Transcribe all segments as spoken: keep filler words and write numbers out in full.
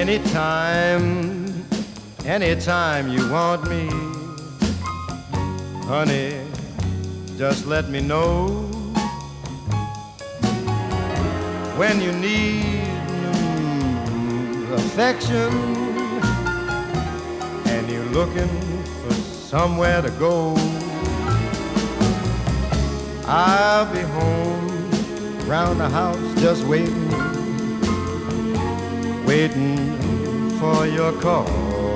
Anytime, anytime you want me, honey, just let me know. When you need mm, affection and you're looking for somewhere to go, I'll be home round the house just waiting, waiting for your call.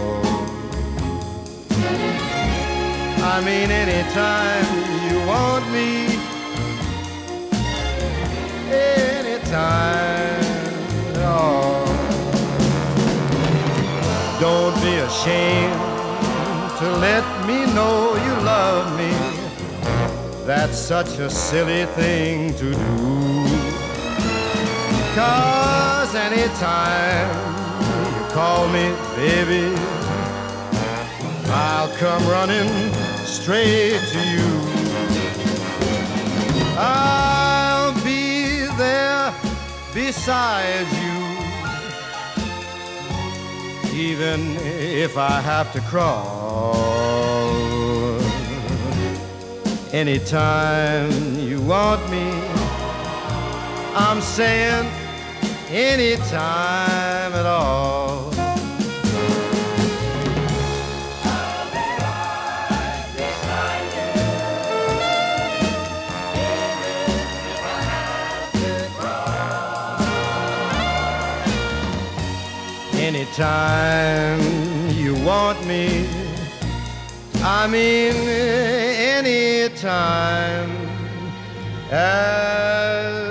I mean, anytime you want me, anytime at all. Don't be ashamed to let me know you love me. That's such a silly thing to do. 'Cause anytime you call me baby, I'll come running straight to you. I'll be there beside you, even if I have to crawl. Anytime you want me, I'm saying anytime at all. I'll be right beside you, even if I have to crawl. Anytime you want me, I mean anytime at